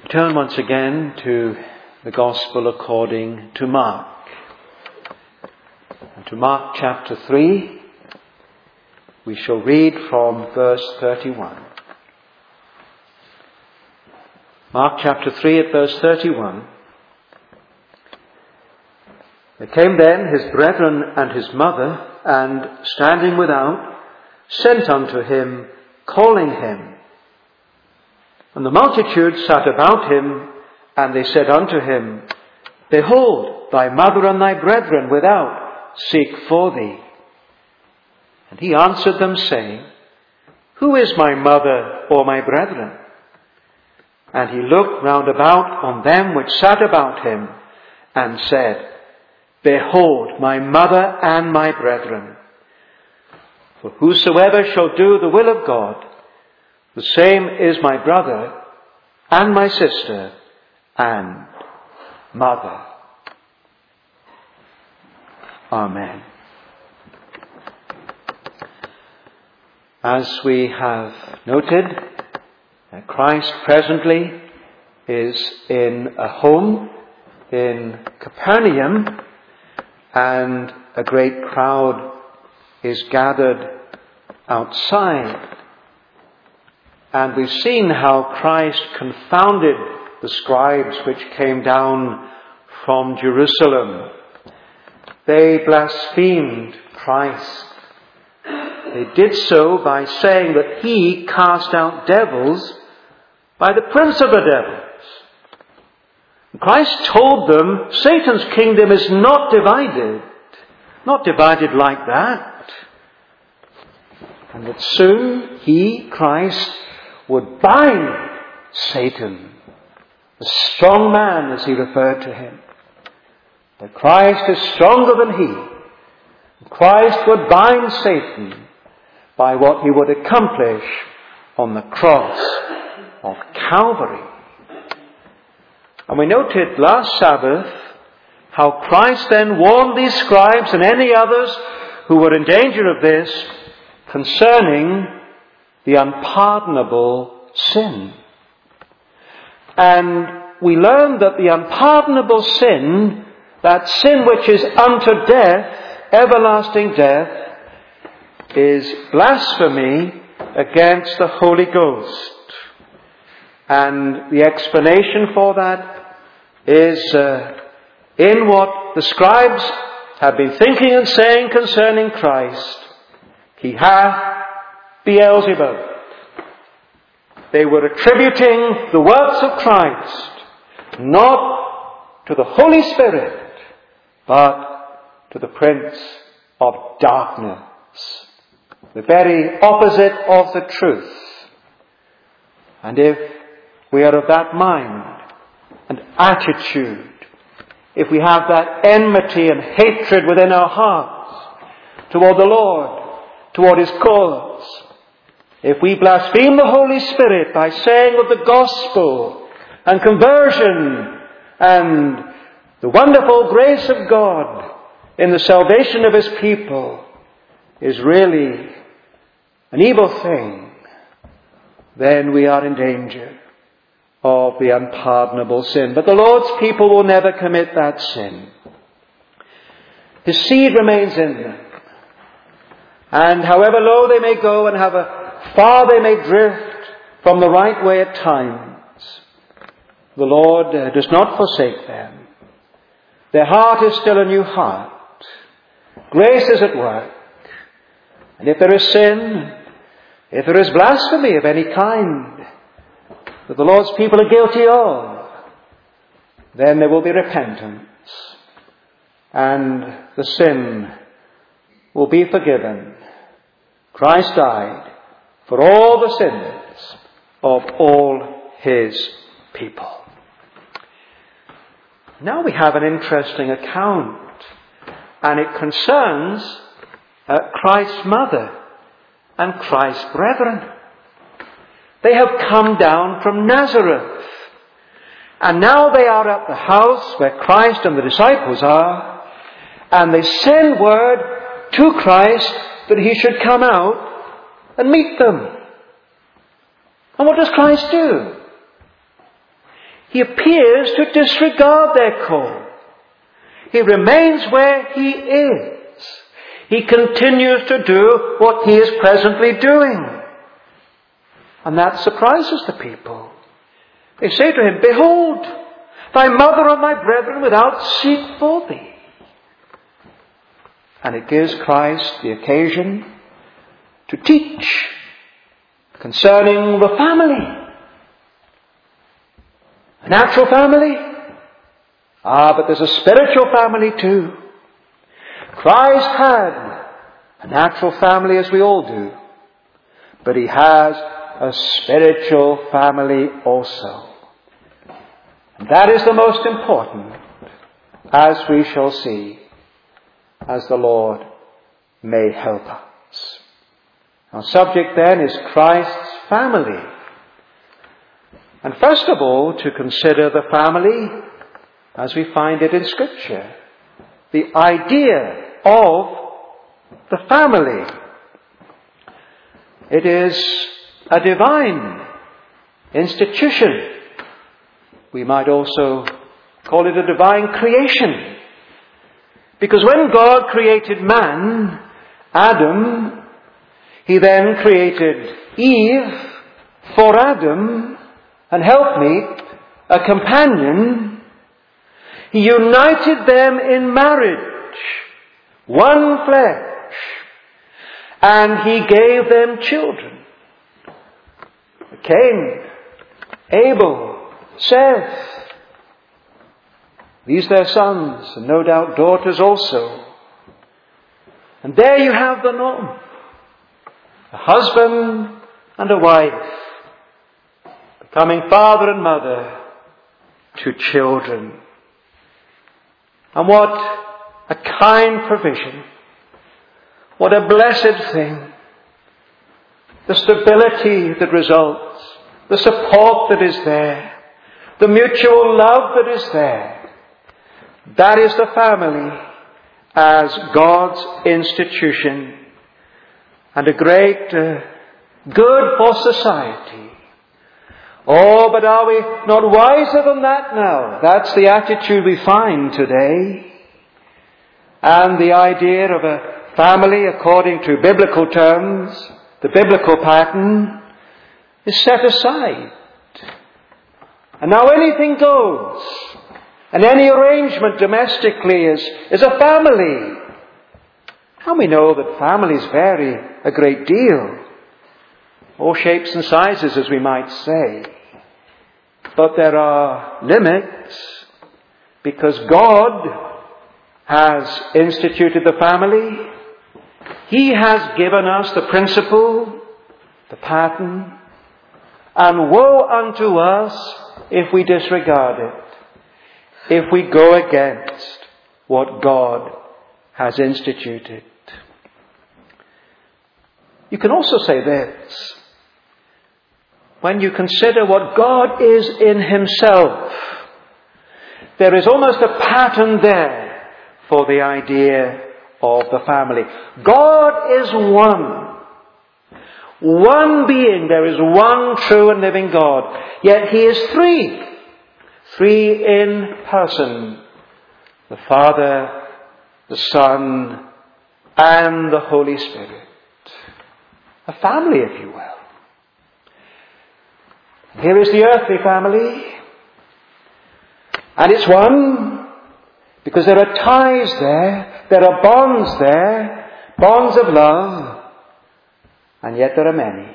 Turn once again to the Gospel according to Mark. And to Mark chapter 3, we shall read from verse 31. Mark chapter 3 at verse 31. There came then his brethren and his mother, and standing without, sent unto him, calling him. And the multitude sat about him, and they said unto him, Behold, thy mother and thy brethren without seek for thee. And he answered them, saying, Who is my mother or my brethren? And he looked round about on them which sat about him, and said, Behold, my mother and my brethren. For whosoever shall do the will of God, the same is my brother, and my sister, and mother. Amen. As we have noted, Christ presently is in a home in Capernaum, and a great crowd is gathered outside. And we've seen how Christ confounded the scribes which came down from Jerusalem. They blasphemed Christ. They did so by saying that he cast out devils by the prince of the devils. Christ told them Satan's kingdom is not divided like that. And that soon he, Christ, would bind Satan, the strong man as he referred to him. That Christ is stronger than he. Christ would bind Satan by what he would accomplish on the cross of Calvary. And we noted last Sabbath how Christ then warned these scribes and any others who were in danger of this concerning the unpardonable sin. And we learned that the unpardonable sin, that sin which is unto death, everlasting death, is blasphemy against the Holy Ghost. And the explanation for that is in what the scribes have been thinking and saying concerning Christ. He hath Beelzebub. They were attributing the works of Christ not to the Holy Spirit, but to the Prince of Darkness, the very opposite of the truth. And if we are of that mind and attitude, if we have that enmity and hatred within our hearts toward the Lord, toward his cause, if we blaspheme the Holy Spirit by saying of the gospel and conversion and the wonderful grace of God in the salvation of his people is really an evil thing, then we are in danger of the unpardonable sin. But the Lord's people will never commit that sin. His seed remains in them. And however low they may go and however far they may drift from the right way at times, the Lord does not forsake them. Their heart is still a new heart. Grace is at work. And if there is sin, if there is blasphemy of any kind that the Lord's people are guilty of, then there will be repentance. And the sin will be forgiven. Christ died for all the sins of all his people. Now we have an interesting account, and it concerns Christ's mother and Christ's brethren. They have come down from Nazareth, and now they are at the house where Christ and the disciples are, and they send word to Christ that he should come out and meet them. And what does Christ do? he appears to disregard their call. He remains where he is. He continues to do what he is presently doing. And that surprises the people. They say to him, "Behold, thy mother and thy brethren without seek for thee." And it gives Christ the occasion to teach concerning the family. A natural family? But there's a spiritual family too. Christ had a natural family, as we all do. But he has a spiritual family also. And that is the most important, as we shall see, as the Lord may help us. Our subject then is Christ's family. And first of all, to consider the family as we find it in Scripture. The idea of the family. It is a divine institution. We might also call it a divine creation. Because when God created man, Adam, he then created Eve for Adam, an helpmeet, a companion. He united them in marriage, one flesh, and he gave them children. Cain, Abel, Seth. These their sons, and no doubt daughters also. And there you have the norm. A husband and a wife becoming father and mother to children. And what a kind provision. What a blessed thing. The stability that results. The support that is there. The mutual love that is there. That is the family as God's institution. And a great good for society. Oh, but are we not wiser than that now? That's the attitude we find today. And the idea of a family according to biblical terms, the biblical pattern, is set aside. And now anything goes. And any arrangement domestically is a family. And we know that families vary a great deal. All shapes and sizes, as we might say. But there are limits, because God has instituted the family. He has given us the principle, the pattern, and woe unto us if we disregard it, if we go against what God has instituted. You can also say this. When you consider what God is in himself, there is almost a pattern there for the idea of the family. God is one. One being. There is one true and living God. Yet he is three. Three in person. The Father, the Son, and the Holy Spirit. A family, if you will. Here is the earthly family. And it's one because there are ties there, there are bonds there, bonds of love, and yet there are many.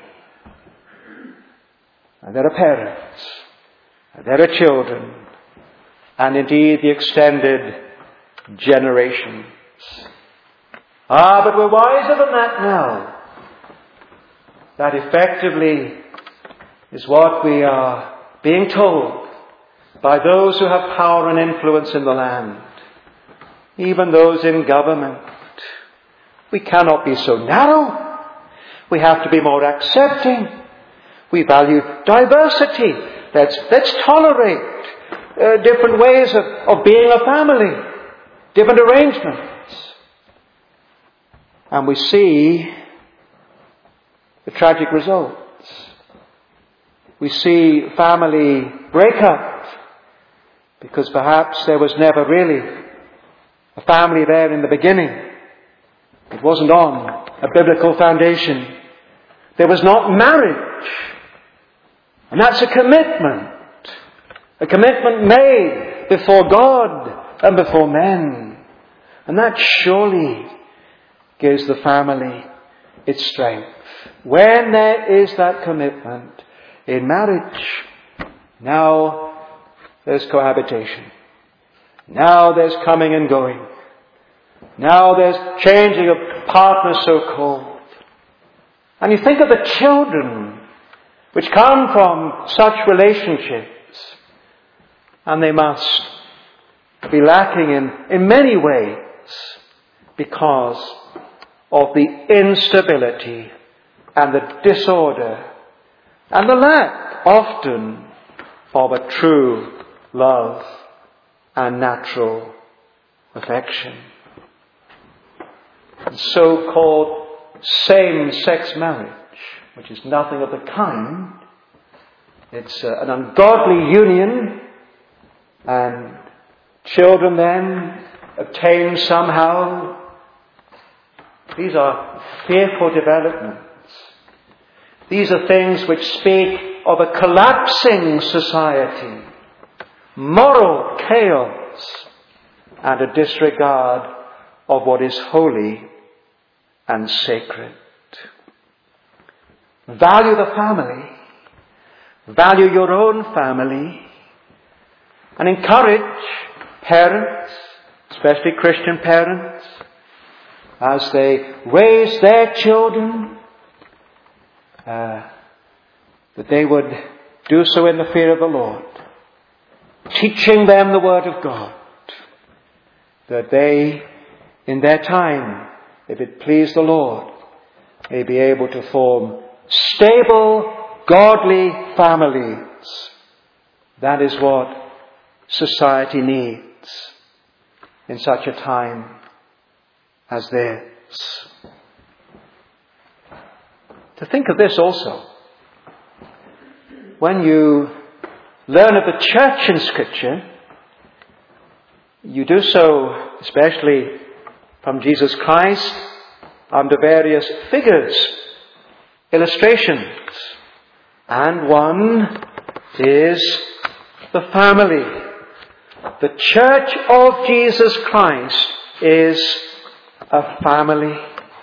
And there are parents, and there are children, and indeed the extended generations. But we're wiser than that now. That effectively is what we are being told by those who have power and influence in the land, even those in government. We cannot be so narrow. We have to be more accepting. We value diversity. Let's tolerate different ways of being a family, different arrangements. And we see the tragic results. We see family breakup because perhaps there was never really a family there in the beginning. It wasn't on a biblical foundation. There was not marriage. And that's a commitment made before God and before men. And that surely gives the family its strength. When there is that commitment in marriage, now there's cohabitation. Now there's coming and going. Now there's changing of partners, so-called. And you think of the children which come from such relationships, and they must be lacking in many ways because of the instability and the disorder and the lack often of a true love and natural affection. And so-called same-sex marriage, which is nothing of the kind. It's an ungodly union, and children then obtained somehow. These are fearful developments. These are things which speak of a collapsing society, moral chaos, and a disregard of what is holy and sacred. Value the family. Value your own family. And encourage parents, especially Christian parents, as they raise their children, that they would do so in the fear of the Lord, teaching them the Word of God, that they, in their time, if it please the Lord, may be able to form stable, godly families. That is what society needs in such a time as this. To think of this also, when you learn of the church in Scripture, you do so especially from Jesus Christ under various figures, illustrations, and one is the family. The church of Jesus Christ is a family.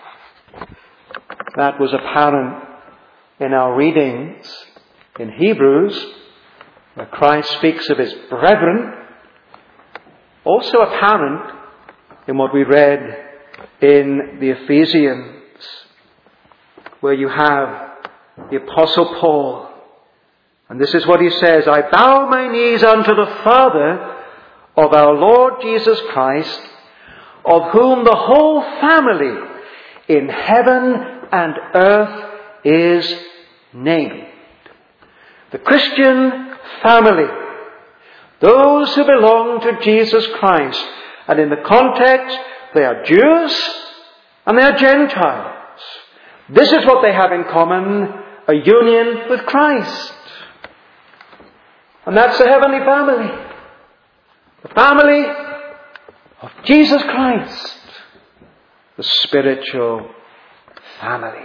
That was apparent in our readings in Hebrews, where Christ speaks of his brethren. Also apparent in what we read in the Ephesians, where you have the Apostle Paul. And this is what he says: I bow my knees unto the Father of our Lord Jesus Christ, of whom the whole family in heaven and earth is named. The Christian family, those who belong to Jesus Christ, and in the context they are Jews and they are Gentiles. This is what they have in common: a union with Christ. And that's the heavenly family. The family of Jesus Christ. The spiritual family.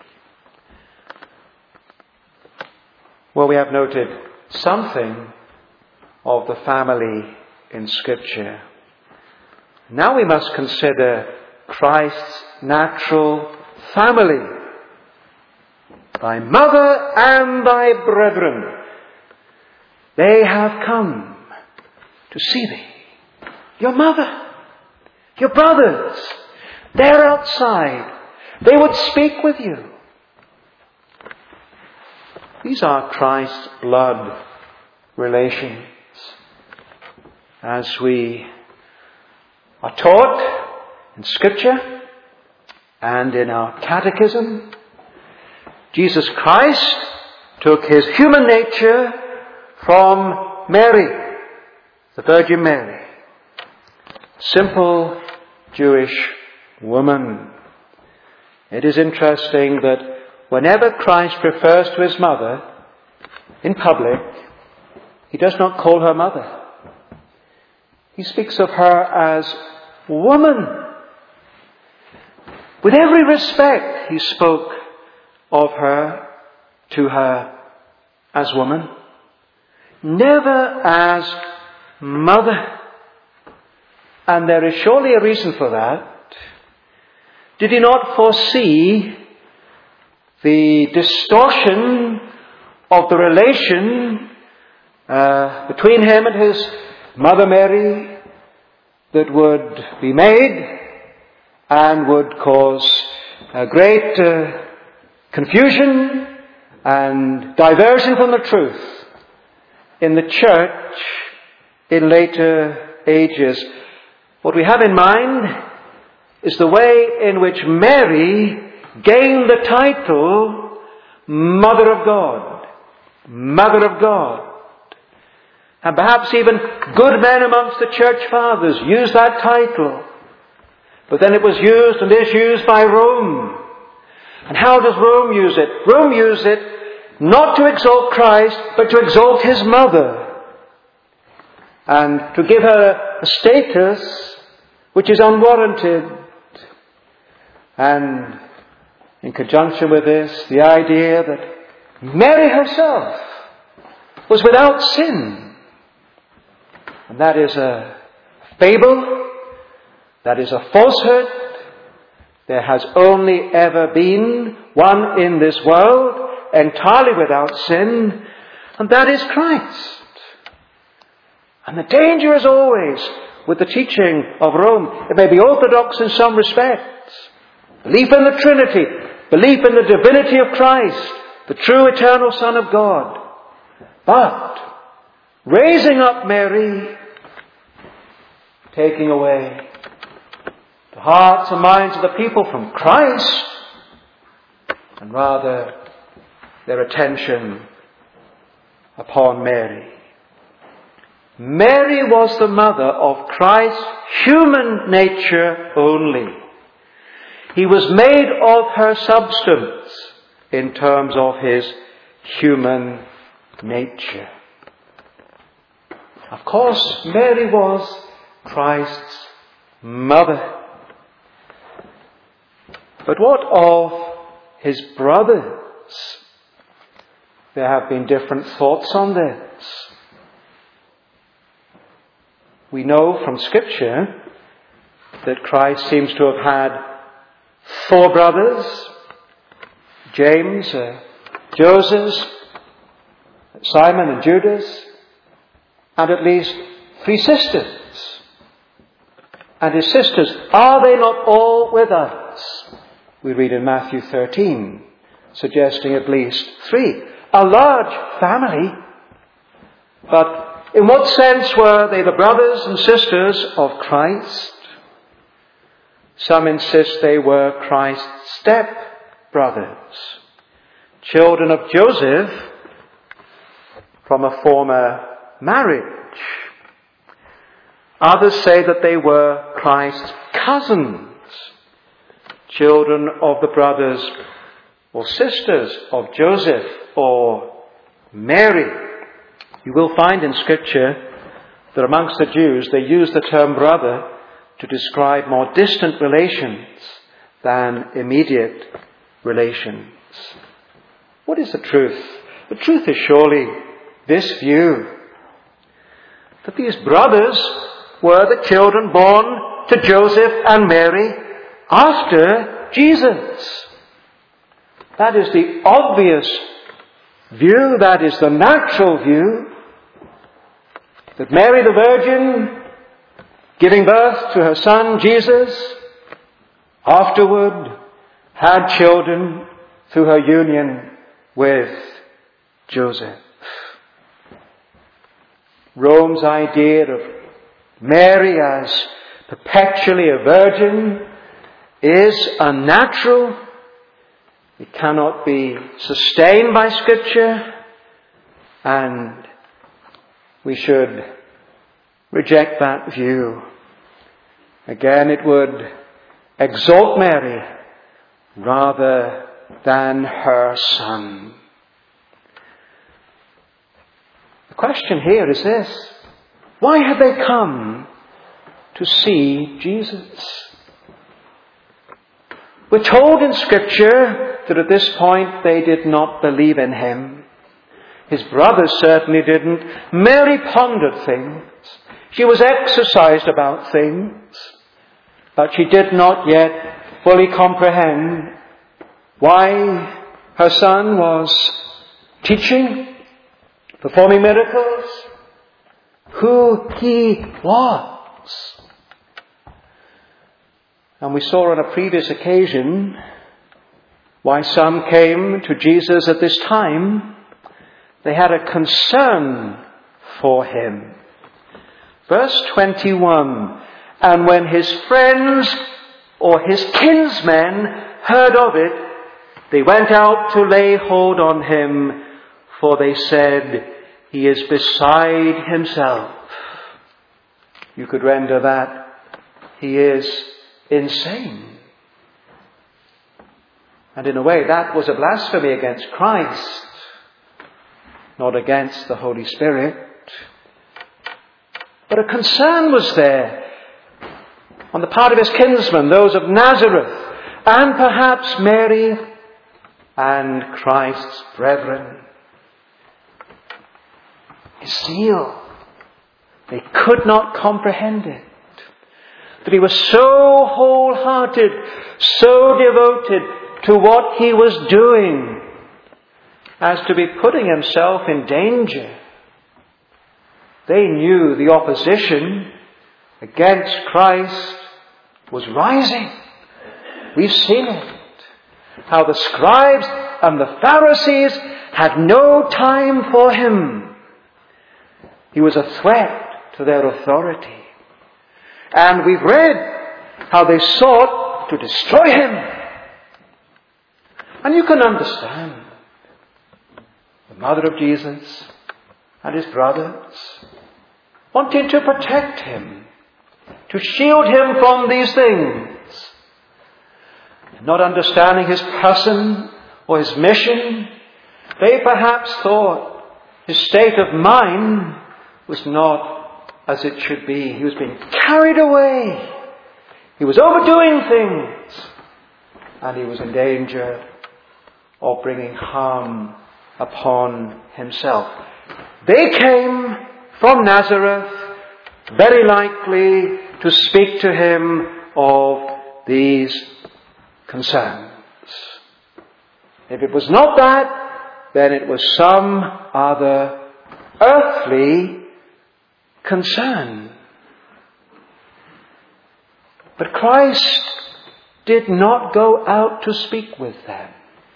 Well, we have noted something of the family in Scripture. Now we must consider Christ's natural family. Thy mother and thy brethren, they have come to see thee. Your mother, your brothers, they're outside. They would speak with you. These are Christ's blood relations. As we are taught in Scripture and in our catechism, Jesus Christ took his human nature from Mary, the Virgin Mary, simple Jewish woman. It is interesting that whenever Christ refers to his mother in public, he does not call her mother. He speaks of her as woman. With every respect, he spoke of her, to her, as woman. Never as mother. And there is surely a reason for that. Did he not foresee the distortion of the relation between him and his mother Mary that would be made and would cause great confusion and diversion from the truth in the church in later ages? What we have in mind is the way in which Mary gained the title Mother of God. Mother of God. And perhaps even good men amongst the church fathers used that title. But then it was used and is used by Rome. And how does Rome use it? Rome used it not to exalt Christ, but to exalt his mother. And to give her a status which is unwarranted. And in conjunction with this, the idea that Mary herself was without sin. And that is a fable. That is a falsehood. There has only ever been one in this world entirely without sin, and that is Christ. And the danger is always with the teaching of Rome. It may be orthodox in some respects. Belief in the Trinity, belief in the divinity of Christ, the true eternal Son of God. But raising up Mary, taking away the hearts and minds of the people from Christ, and rather their attention upon Mary. Mary was the mother of Christ's human nature only. He was made of her substance in terms of his human nature. Of course, Mary was Christ's mother. But what of his brothers? There have been different thoughts on this. We know from Scripture that Christ seems to have had 4 brothers: James, Joseph, Simon and Judas, and at least 3 sisters. And his sisters, are they not all with us? We read in Matthew 13, suggesting at least 3. A large family. But in what sense were they the brothers and sisters of Christ? Some insist they were Christ's step-brothers, children of Joseph from a former marriage. Others say that they were Christ's cousins, children of the brothers or sisters of Joseph or Mary. You will find in Scripture that amongst the Jews they use the term brother to describe more distant relations than immediate relations. What is the truth? The truth is surely this view, that these brothers were the children born to Joseph and Mary after Jesus. That is the obvious view, that is the natural view, that Mary the Virgin, giving birth to her son Jesus, afterward had children through her union with Joseph. Rome's idea of Mary as perpetually a virgin is unnatural. It cannot be sustained by Scripture, and we should reject that view. Again, it would exalt Mary rather than her son. The question here is this: why had they come to see Jesus. We're told in Scripture that at this point they did not believe in him. His brothers certainly didn't. Mary pondered things. She was exercised about things. But she did not yet fully comprehend why her son was teaching, performing miracles, who he was. And we saw on a previous occasion why some came to Jesus at this time. They had a concern for him. Verse 21, and when his friends or his kinsmen heard of it, they went out to lay hold on him, for they said, he is beside himself. You could render that, he is insane. And in a way, that was a blasphemy against Christ, not against the Holy Spirit. But a concern was there on the part of his kinsmen, those of Nazareth, and perhaps Mary and Christ's brethren. His zeal, they could not comprehend it. That he was so wholehearted, so devoted to what he was doing, as to be putting himself in danger. They knew the opposition against Christ was rising. We've seen it. How the scribes and the Pharisees had no time for him. He was a threat to their authority. And we've read how they sought to destroy him. And you can understand. The mother of Jesus and his brothers wanted to protect him, to shield him from these things. Not understanding his person or his mission, they perhaps thought his state of mind was not as it should be. He was being carried away. He was overdoing things. And he was in danger of bringing harm upon himself. They came from Nazareth, very likely to speak to him of these concerns. If it was not that, then it was some other earthly concern. But Christ did not go out to speak with them.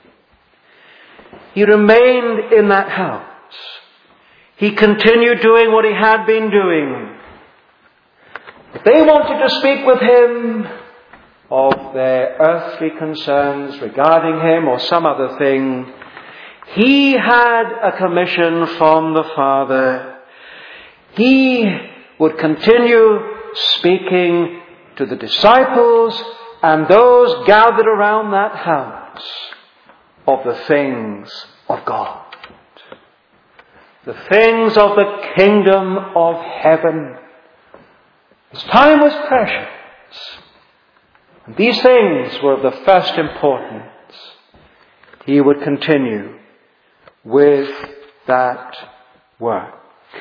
He remained in that house. He continued doing what he had been doing. If they wanted to speak with him of their earthly concerns regarding him or some other thing, he had a commission from the Father. He would continue speaking to the disciples and those gathered around that house of the things of God. The things of the kingdom of heaven. His time was precious. And these things were of the first importance. He would continue with that work.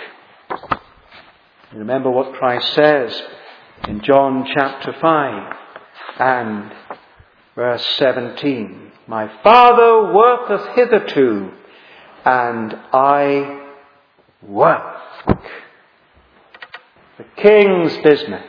You remember what Christ says in John chapter 5 and verse 17. My Father worketh hitherto, and I work. The King's business.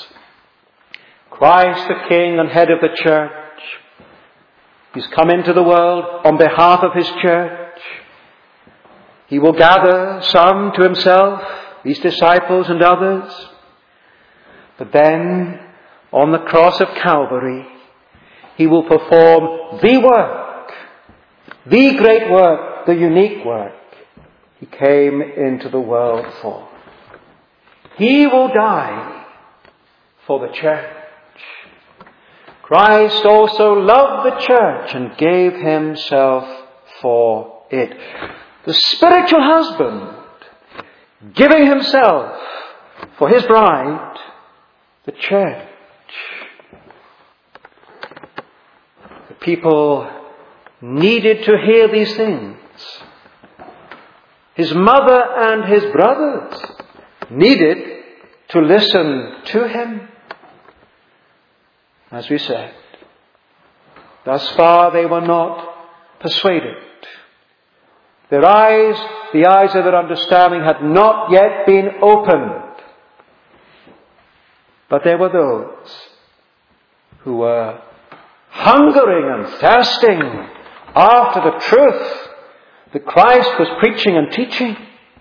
Christ the King and head of the church. He's come into the world on behalf of his church. He will gather some to himself, these disciples and others. But then, on the cross of Calvary, he will perform the work, the great work, the unique work he came into the world for. He will die for the church. Christ also loved the church and gave himself for it. The spiritual husband giving himself for his bride, the church. The people needed to hear these things. His mother and his brothers needed to listen to him. As we said, thus far they were not persuaded. Their eyes, the eyes of their understanding, had not yet been opened. But there were those who were hungering and thirsting after the truth that Christ was preaching and teaching.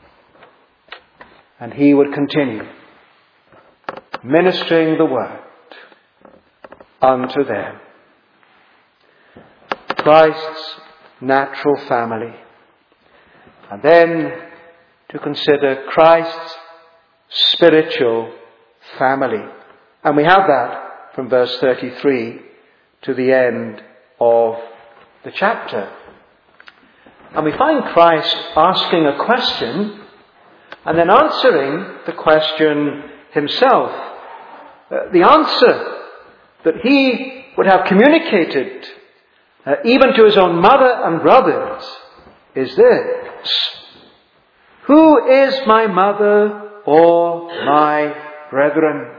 And he would continue ministering the word unto them. Christ's natural family. And then to consider Christ's spiritual family. And we have that from verse 33 to the end of the chapter. And we find Christ asking a question and then answering the question himself. The answer that he would have communicated even to his own mother and brothers is this: who is my mother or my brethren?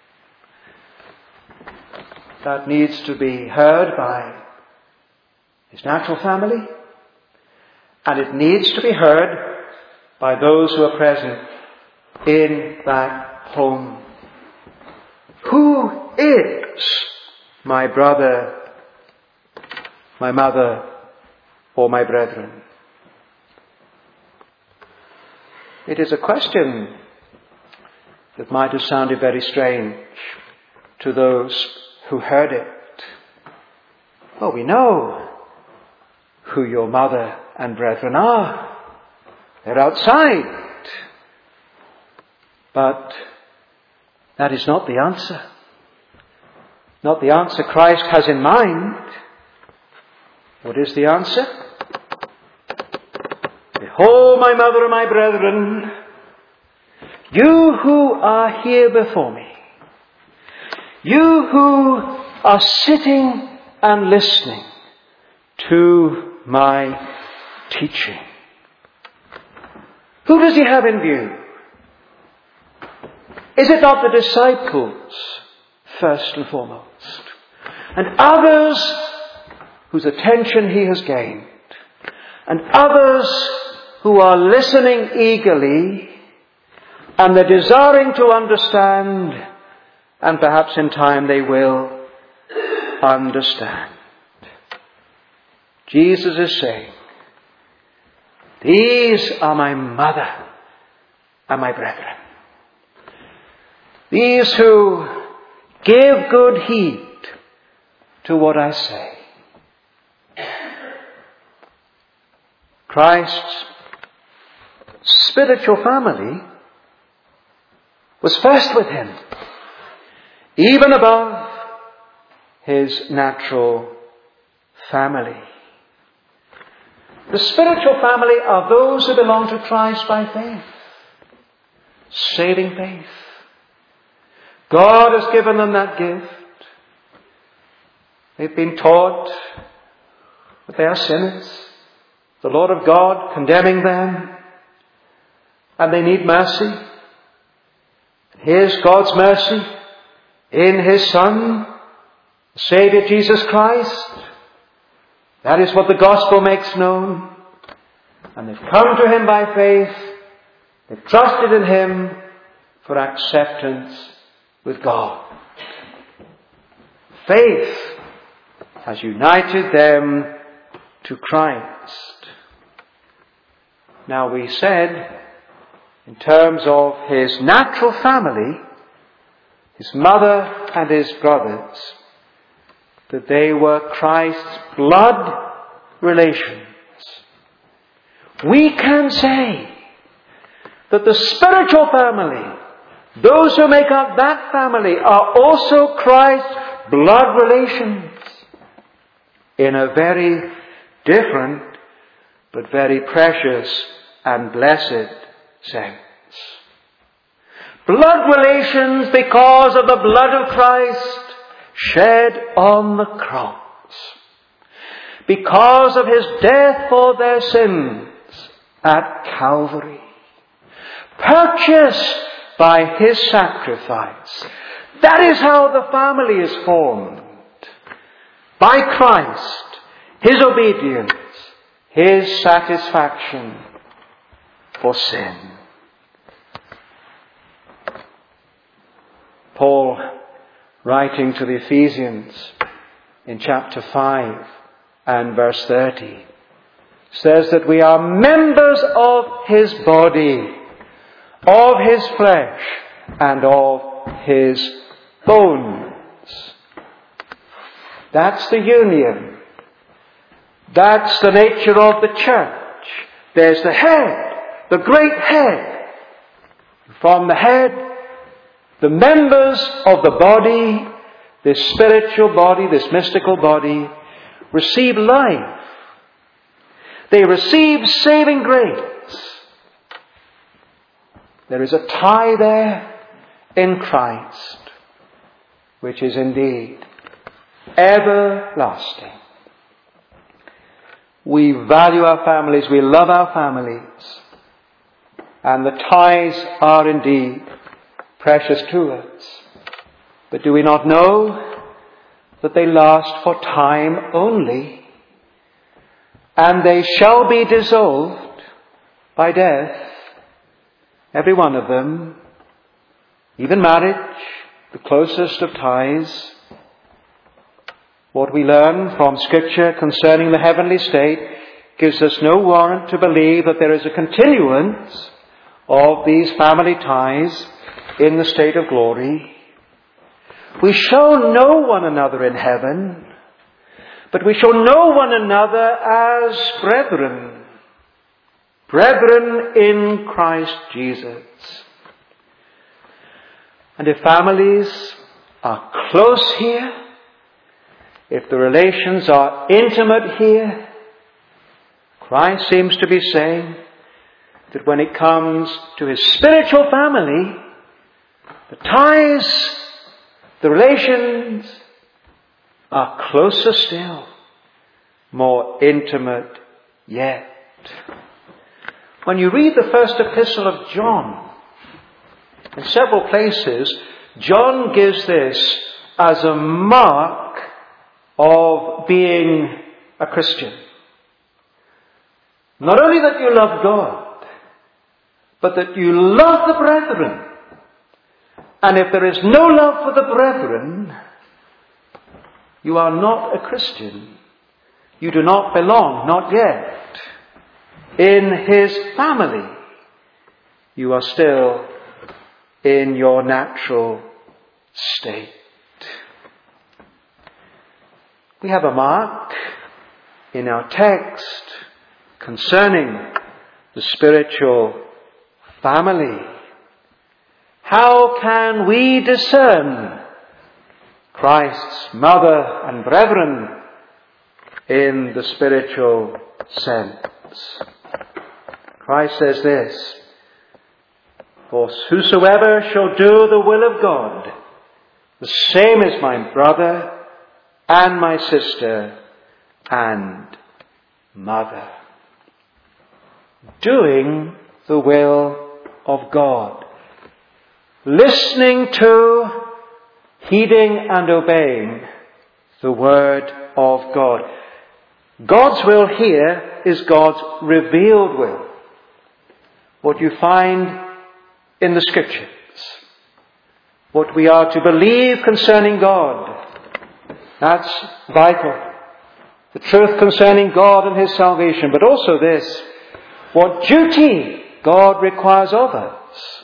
That needs to be heard by his natural family, and it needs to be heard by those who are present in that home. Who is my brother, my mother, or my brethren? It is a question that might have sounded very strange to those who heard it. Well, we know who your mother and brethren are. They're outside. But that is not the answer. Not the answer Christ has in mind. What is the answer? Behold, my mother and my brethren, you who are here before me, you who are sitting and listening to my teaching. Who does he have in view? Is it not the disciples, first and foremost, and others whose attention he has gained, and others who are listening eagerly, and they're desiring to understand, and perhaps in time they will understand? Jesus is saying, these are my mother and my brethren. These who give good heed to what I say. Christ's spiritual family was first with him, even above his natural family. The spiritual family are those who belong to Christ by faith. Saving faith. God has given them that gift. They've been taught that they are sinners. The Lord of God condemning them. And they need mercy. Here's God's mercy in His Son, the Saviour Jesus Christ. That is what the gospel makes known. And they've come to Him by faith. They've trusted in Him for acceptance with God. Faith has united them to Christ. Now we said, in terms of His natural family, His mother and His brothers, that they were Christ's blood relations. We can say that the spiritual family, those who make up that family, are also Christ's blood relations in a very different but very precious and blessed sense. Blood relations because of the blood of Christ shed on the cross. Because of his death for their sins at Calvary. Purchased by his sacrifice. That is how the family is formed. By Christ, his obedience, his satisfaction for sin. Paul, writing to the Ephesians in chapter 5 and verse 30, says that we are members of his body, of his flesh, and of his bones. That's the union. That's the nature of the church. There's the head, the great head. From the head, the members of the body, this spiritual body, this mystical body, receive life. They receive saving grace. There is a tie there in Christ, which is indeed everlasting. We value our families, we love our families, and the ties are indeed precious to us. But do we not know that they last for time only, and they shall be dissolved by death, every one of them, even marriage, the closest of ties. What we learn from Scripture concerning the heavenly state gives us no warrant to believe that there is a continuance of these family ties in the state of glory. We shall know one another in heaven, but we shall know one another as brethren. Brethren in Christ Jesus. And if families are close here, if the relations are intimate here, Christ seems to be saying that when it comes to his spiritual family, the ties, the relations are closer still, more intimate yet. When you read the first epistle of John, in several places, John gives this as a mark of being a Christian. Not only that you love God, but that you love the brethren. And if there is no love for the brethren, you are not a Christian. You do not belong, not yet, in his family. You are still in your natural state. We have a mark in our text concerning the spiritual family. How can we discern Christ's mother and brethren in the spiritual sense? Christ says this, "For whosoever shall do the will of God, the same is my brother and my sister and mother." Doing the will of God. Listening to, heeding and obeying the word of God. God's will here is God's revealed will. What you find in the Scriptures. What we are to believe concerning God. That's vital. The truth concerning God and his salvation. But also this, what duty God requires of us.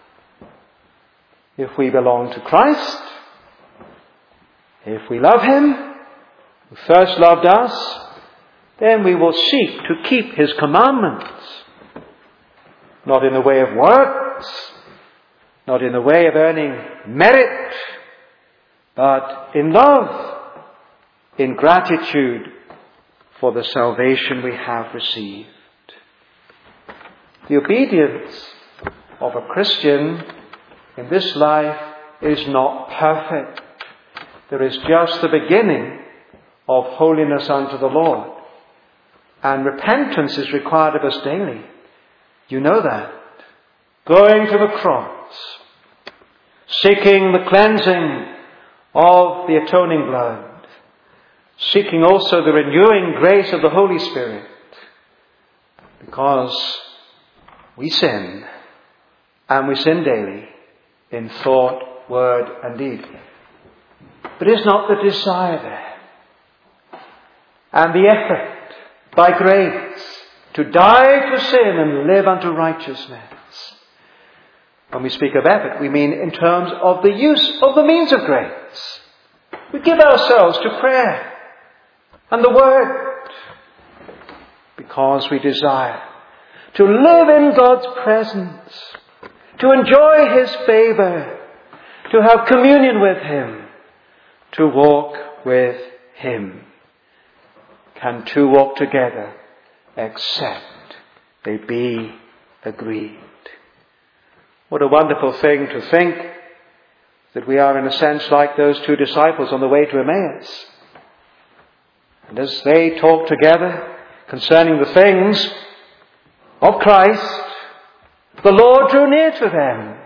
If we belong to Christ, if we love him, who first loved us, then we will seek to keep his commandments. Not in the way of works, not in the way of earning merit, but in love, in gratitude for the salvation we have received. The obedience of a Christian in this life is not perfect. There is just the beginning of holiness unto the Lord. And repentance is required of us daily. You know that. Going to the cross, seeking the cleansing of the atoning blood, seeking also the renewing grace of the Holy Spirit, because we sin, and we sin daily in thought, word, and deed. But is not the desire there, and the effort by grace to die to sin and live unto righteousness? When we speak of effort, we mean in terms of the use of the means of grace. We give ourselves to prayer and the Word because we desire to live in God's presence, to enjoy His favour, to have communion with Him, to walk with Him. Can two walk together except they be agreed? What a wonderful thing to think that we are in a sense like those two disciples on the way to Emmaus. And as they talked together concerning the things of Christ, the Lord drew near to them.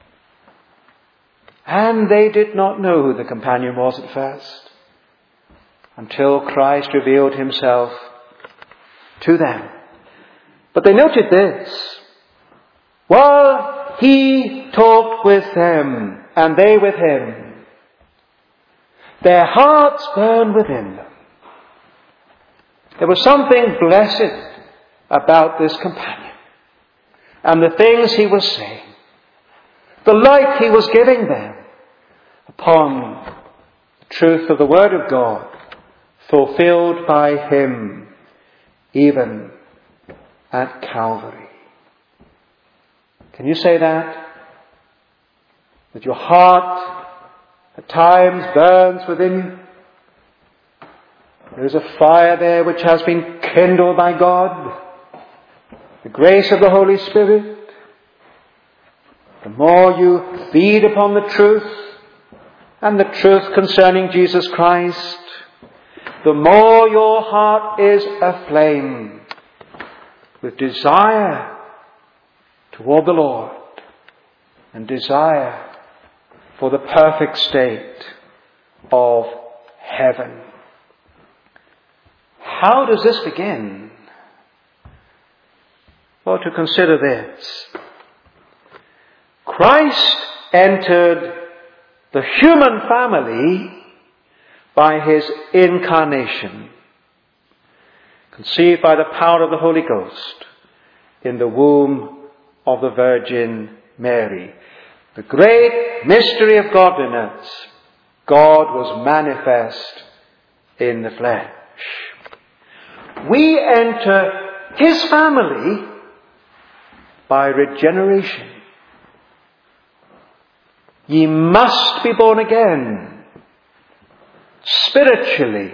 And they did not know who the companion was at first, until Christ revealed Himself to them. But they noted this: while He talked with them, and they with Him, their hearts burned within them. There was something blessed about this companion, and the things he was saying, the light he was giving them upon the truth of the Word of God, fulfilled by Him even at Calvary. Can you say that? That your heart at times burns within you? There is a fire there which has been kindled by God, the grace of the Holy Spirit. The more you feed upon the truth, and the truth concerning Jesus Christ, the more your heart is aflame with desire toward the Lord and desire for the perfect state of heaven. How does this begin? Well, to consider this. Christ entered the human family by His incarnation, conceived by the power of the Holy Ghost in the womb of the Virgin Mary. The great mystery of godliness. God was manifest in the flesh. We enter His family by regeneration. Ye must be born again, spiritually,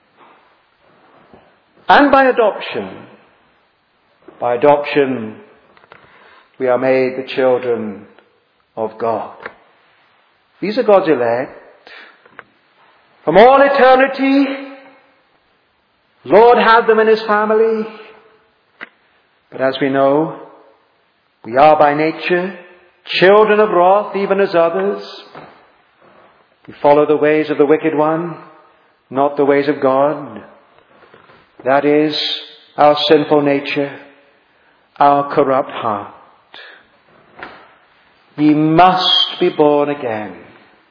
and by adoption. By adoption, we are made the children of God. These are God's elect. From all eternity, Lord had them in His family. But as we know, we are by nature children of wrath, even as others. We follow the ways of the wicked one, not the ways of God. That is our sinful nature, our corrupt heart. Ye must be born again.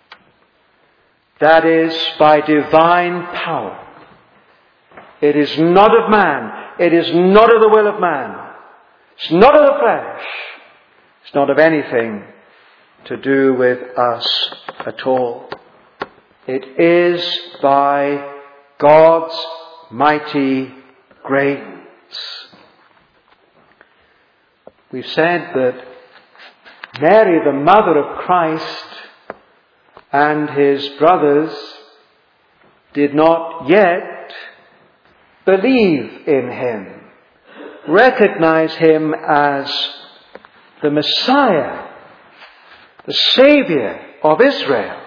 That is by divine power. It is not of man. It is not of the will of man. It's not of the flesh. It's not of anything to do with us at all. It is by God's mighty grace. We've said that Mary, the mother of Christ, and His brothers did not yet believe in Him, recognize Him as the Messiah the Saviour of Israel.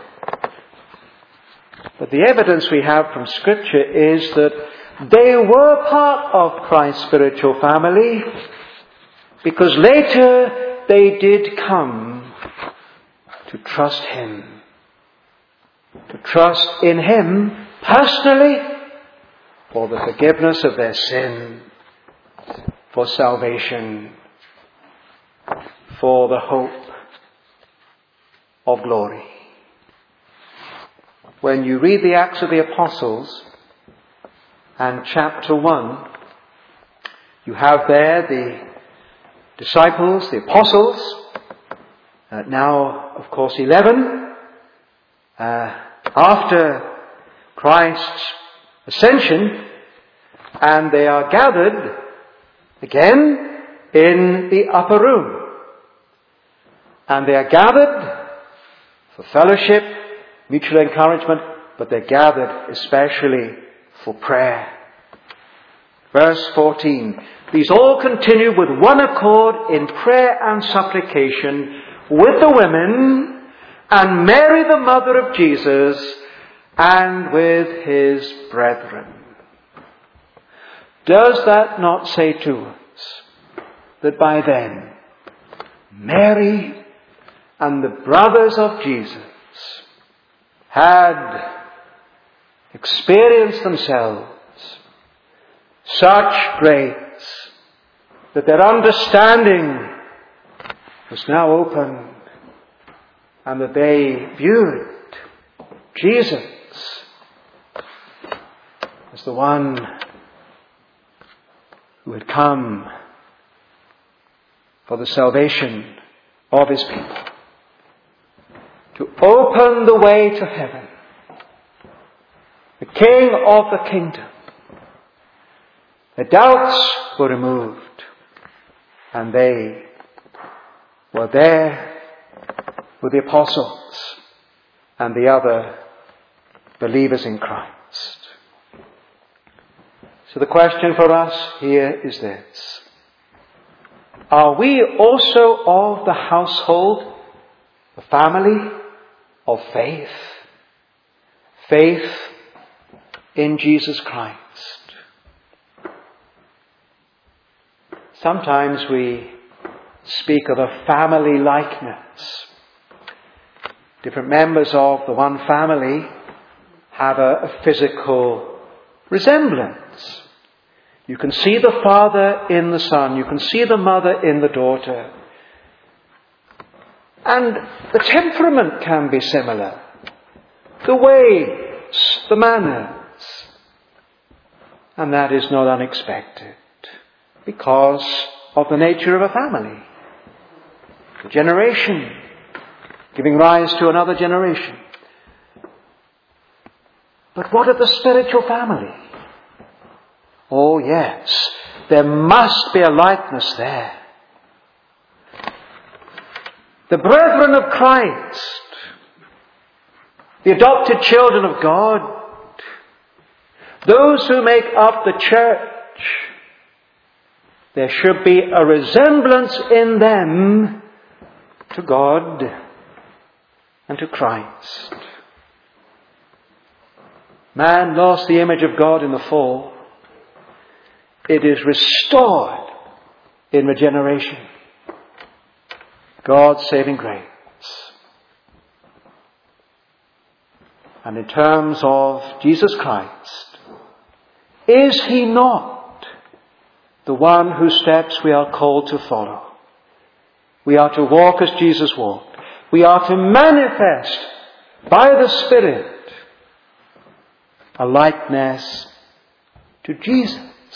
But the evidence we have from Scripture is that they were part of Christ's spiritual family, because later they did come to trust Him. To trust in Him personally for the forgiveness of their sin, for salvation, for the hope of glory. When you read the Acts of the Apostles and chapter 1, you have there the disciples, the apostles, now of course 11, after Christ's ascension, and they are gathered again in the upper room. And they are gathered for fellowship, mutual encouragement, but they're gathered especially for prayer. Verse 14. These all continued with one accord in prayer and supplication with the women and Mary the mother of Jesus and with his brethren. Does that not say to us that by then Mary and the brothers of Jesus had experienced themselves such grace that their understanding was now opened and that they viewed Jesus as the one who had come for the salvation of his people, to open the way to heaven, the King of the kingdom. Their doubts were removed, and they were there with the apostles and the other believers in Christ. So the question for us here is this: are we also of the household, the family of faith? Faith in Jesus Christ. Sometimes we speak of a family likeness. Different members of the one family have a physical resemblance. You can see the father in the son. You can see the mother in the daughter. And the temperament can be similar. The ways, the manners. And that is not unexpected because of the nature of a family. The generation giving rise to another generation. But what of the spiritual family? Oh yes, there must be a likeness there. The brethren of Christ, the adopted children of God, those who make up the church, there should be a resemblance in them to God and to Christ. Man lost the image of God in the fall. It is restored in regeneration. God's saving grace. And in terms of Jesus Christ, is He not the one whose steps we are called to follow? We are to walk as Jesus walked. We are to manifest by the Spirit a likeness to Jesus,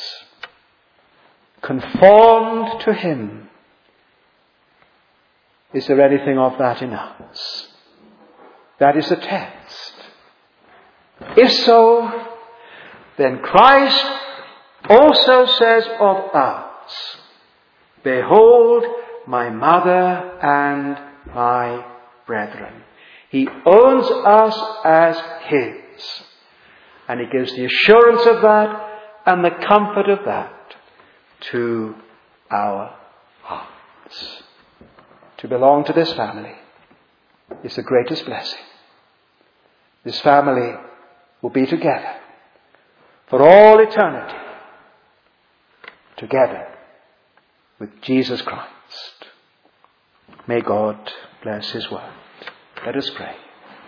conformed to Him. Is there anything of that in us? That is the test. If so, then Christ also says of us, "Behold my mother and my brethren." He owns us as His. And He gives the assurance of that and the comfort of that to our hearts. To belong to this family is the greatest blessing. This family will be together for all eternity, together with Jesus Christ. May God bless his word. Let us pray.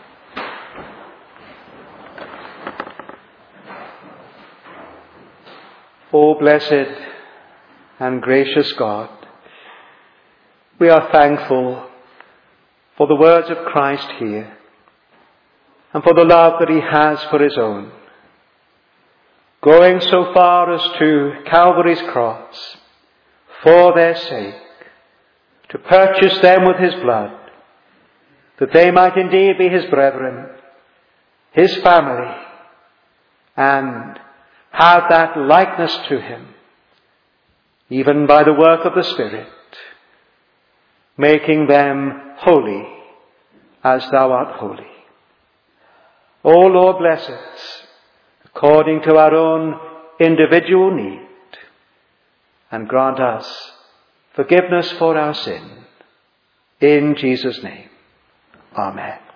O blessed and gracious God, we are thankful for the words of Christ here and for the love that he has for his own, going so far as to Calvary's cross for their sake, to purchase them with his blood, that they might indeed be his brethren, his family, and have that likeness to him, even by the work of the Spirit, making them holy as thou art holy. O Lord, bless us according to our own individual need, and grant us forgiveness for our sin. In Jesus' name, amen.